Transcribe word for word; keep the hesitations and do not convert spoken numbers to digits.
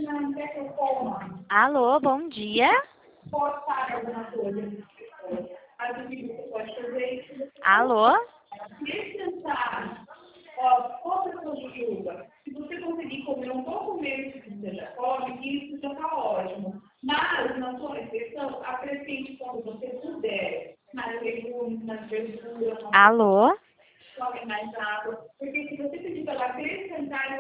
Alô, bom dia. Pode parar alguma coisa. Mas o que você pode fazer? Alô? Descansar. Ó, qual é a sua jujuba? Se você conseguir comer um pouco menos do que você já come, isso já está ótimo. Mas, na sua refeição, acrescente quando você puder. Mais legumes, mais verduras. Alô? Come mais água. Porque se você pedir para ela acrescentar,